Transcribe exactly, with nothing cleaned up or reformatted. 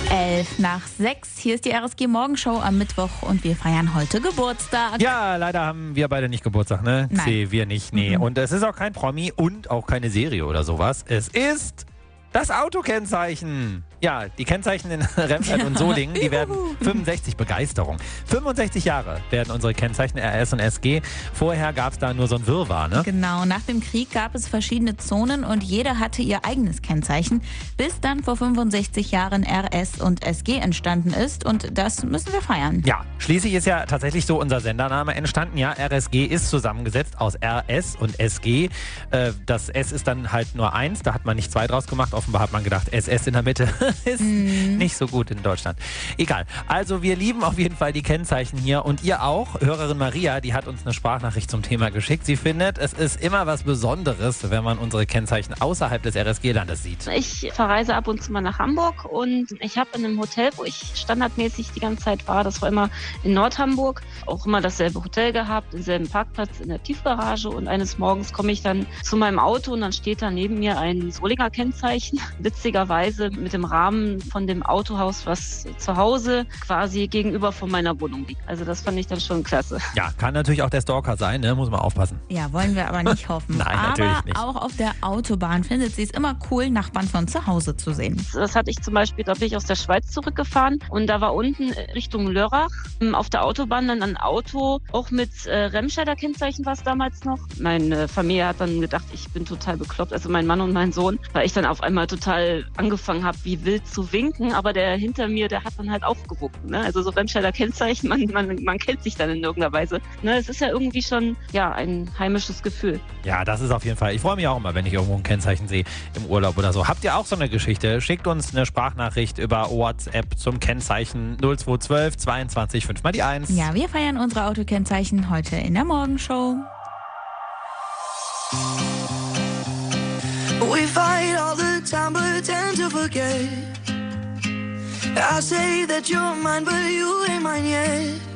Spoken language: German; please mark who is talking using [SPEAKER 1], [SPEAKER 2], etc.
[SPEAKER 1] Elf nach sechs. Hier ist die R S G Morgenshow am Mittwoch und wir feiern heute Geburtstag.
[SPEAKER 2] Ja, leider haben wir beide nicht Geburtstag, ne?
[SPEAKER 1] Nein.
[SPEAKER 2] Nee, wir nicht, nee.
[SPEAKER 1] Mhm.
[SPEAKER 2] Und es ist auch kein Promi und auch keine Serie oder sowas. Es ist das Autokennzeichen. Ja, die Kennzeichen in Remscheid und Solingen, die werden fünfundsechzig, Begeisterung. fünfundsechzig Jahre werden unsere Kennzeichen R S und S G. Vorher gab es da nur so ein Wirrwarr, ne?
[SPEAKER 1] Genau, nach dem Krieg gab es verschiedene Zonen und jeder hatte ihr eigenes Kennzeichen, bis dann vor fünfundsechzig Jahren R S und S G entstanden ist und das müssen wir feiern.
[SPEAKER 2] Ja, schließlich ist ja tatsächlich so unser Sendername entstanden. Ja, R S G ist zusammengesetzt aus R S und S G. Äh, das S ist dann halt nur eins, da hat man nicht zwei draus gemacht. Offenbar hat man gedacht, S S in der Mitte ist mm. nicht so gut in Deutschland. Egal. Also wir lieben auf jeden Fall die Kennzeichen hier und ihr auch. Hörerin Maria, die hat uns eine Sprachnachricht zum Thema geschickt. Sie findet, es ist immer was Besonderes, wenn man unsere Kennzeichen außerhalb des R S G-Landes sieht.
[SPEAKER 3] Ich verreise ab und zu mal nach Hamburg und ich habe in einem Hotel, wo ich standardmäßig die ganze Zeit war, das war immer in Nordhamburg, auch immer dasselbe Hotel gehabt, denselben Parkplatz in der Tiefgarage und eines Morgens komme ich dann zu meinem Auto und dann steht da neben mir ein Solinger Kennzeichen, witzigerweise mit dem Rahmen von dem Autohaus, was zu Hause quasi gegenüber von meiner Wohnung liegt. Also das fand ich dann schon klasse.
[SPEAKER 2] Ja, kann natürlich auch der Stalker sein, ne? Muss man aufpassen.
[SPEAKER 1] Ja, wollen wir aber nicht hoffen.
[SPEAKER 2] Nein,
[SPEAKER 1] aber
[SPEAKER 2] natürlich nicht.
[SPEAKER 1] Auch auf der Autobahn findet sie es immer cool, Nachbarn von zu Hause zu sehen.
[SPEAKER 3] Das hatte ich zum Beispiel, da bin ich aus der Schweiz zurückgefahren und da war unten Richtung Lörrach auf der Autobahn dann ein Auto, auch mit äh, Remscheider Kennzeichen war es damals noch. Meine Familie hat dann gedacht, ich bin total bekloppt, also mein Mann und mein Sohn, weil ich dann auf einmal total angefangen habe, wie wild zu winken, aber der hinter mir, der hat dann halt aufgewunken. Ne? Also so Remscheider Kennzeichen, man, man, man kennt sich dann in irgendeiner Weise. Ne? Es ist ja irgendwie schon ja ein heimisches Gefühl.
[SPEAKER 2] Ja, das ist auf jeden Fall. Ich freue mich auch immer, wenn ich irgendwo ein Kennzeichen sehe im Urlaub oder so. Habt ihr auch so eine Geschichte? Schickt uns eine Sprachnachricht über WhatsApp zum Kennzeichen null zwei eins zwei zweiundzwanzig fünf mal die eins.
[SPEAKER 1] Ja, wir feiern unsere Autokennzeichen heute in der Morgenshow.
[SPEAKER 4] We fight all the time but tend to forget. I say that you're mine but you ain't mine yet.